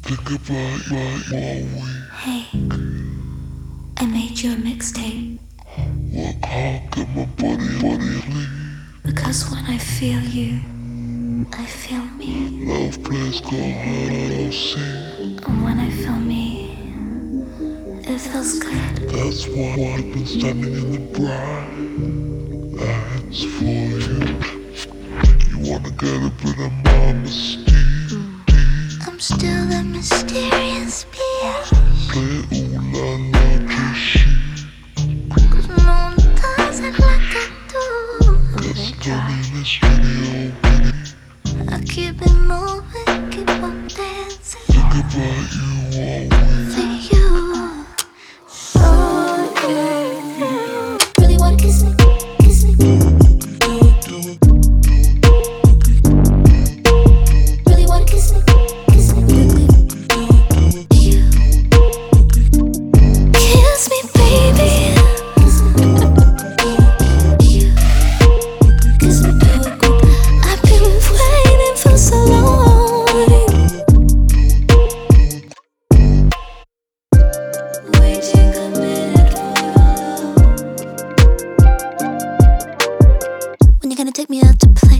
Think about my Hey, I made you a mixtape. work hard, get my body clean. Because when I feel you, I feel me. Love plays go hard, I'll see. And when I feel me, it feels good. That's why I've been standing in the bright lights for you. You wanna get a bit of my mystique? I'm still a mysterious bitch. Play ooh la la just Cause no one does it like I do. That's done in the studio. I keep it moving, keep on dancing Think about you always. for you. Oh yeah. Really wanna kiss me, kiss me. Really wanna kiss me, kiss me. You kiss me, baby. You kiss me, baby. I've been waiting for so long. Waiting a minute for your love. When you gonna take me out to play?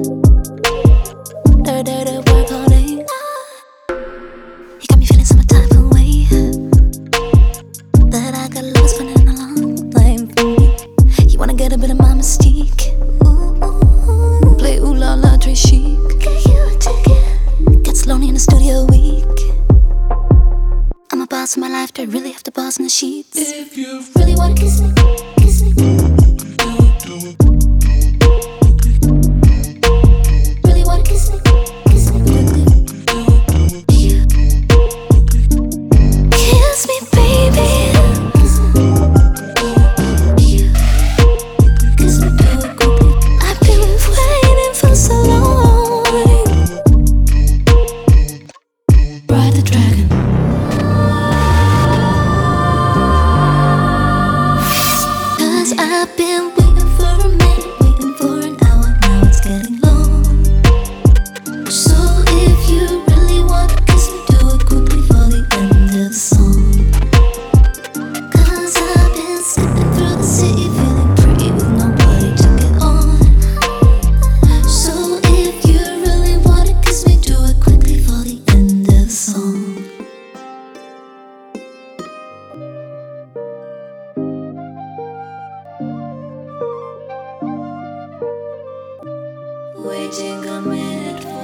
Work all day. You got me feeling some type of way. That I got lost running along lane for me. You wanna get a bit of my mystique? Ooh, play ooh la la Dre chic. Get you a ticket. Gets lonely in the studio week. I'm a boss in my life, they really have to boss in the sheets. If you really wanna kiss me, kiss me. Really wanna kiss me, kiss me. You kiss me, baby. You kiss me, baby. I've been waiting for so long. Ride the dragon. Cause I've been waiting for a minute, waiting for an hour, now it's getting long. So if you really wanna kiss me, do it quickly for the end of the song. Cause I've been skipping through the city, feeling pretty with nobody to get on. So if you really wanna kiss me, do it quickly for the end of the song. Waiting a minute